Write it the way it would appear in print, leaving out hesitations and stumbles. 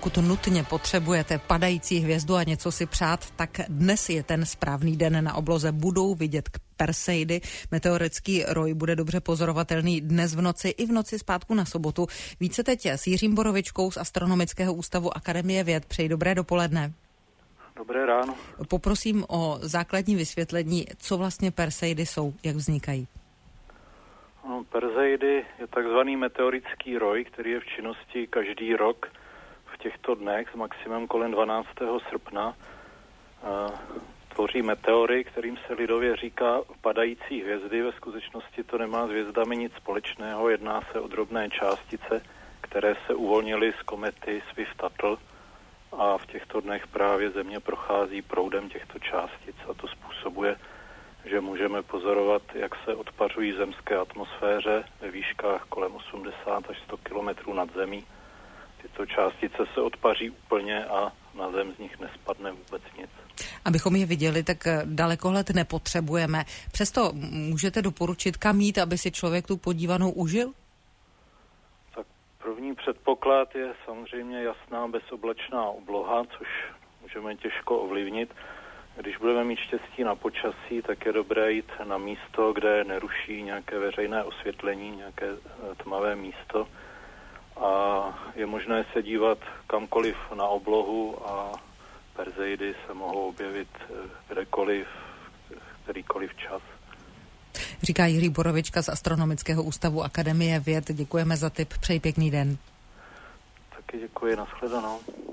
pokud nutně potřebujete padající hvězdu a něco si přát, tak dnes je ten správný den. Na obloze budou vidět Perseidy. Meteorický roj bude dobře pozorovatelný dnes v noci i v noci zpátku na sobotu. Více teď s Jiřím Borovičkou z Astronomického ústavu Akademie věd. Přeji dobré dopoledne. Dobré ráno. Poprosím o základní vysvětlení, co vlastně Perseidy jsou, jak vznikají. Perseidy je takzvaný meteorický roj, který je v činnosti každý rok v těchto dnech s maximem kolem 12. srpna. Tvoří meteory, kterým se lidově říká padající hvězdy. Ve skutečnosti to nemá s hvězdami nic společného. Jedná se o drobné částice, které se uvolnily z komety Swift-Tuttle a v těchto dnech právě Země prochází proudem těchto částic a to způsobuje, že můžeme pozorovat, jak se odpařují v zemské atmosféře ve výškách kolem 80 až 100 kilometrů nad zemí. Tyto částice se odpaří úplně a na Zem z nich nespadne vůbec nic. Abychom je viděli, tak dalekohled nepotřebujeme. Přesto můžete doporučit, kam jít, aby si člověk tu podívanou užil? Tak první předpoklad je samozřejmě jasná bezoblačná obloha, což můžeme těžko ovlivnit. Když budeme mít štěstí na počasí, tak je dobré jít na místo, kde neruší nějaké veřejné osvětlení, nějaké tmavé místo. A je možné se dívat kamkoliv na oblohu a Perseidy se mohou objevit kdekoliv, kterýkoliv čas. Říká Jiří Borovička z Astronomického ústavu Akademie věd. Děkujeme za tip, přeji pěkný den. Taky děkuji, nashledanou.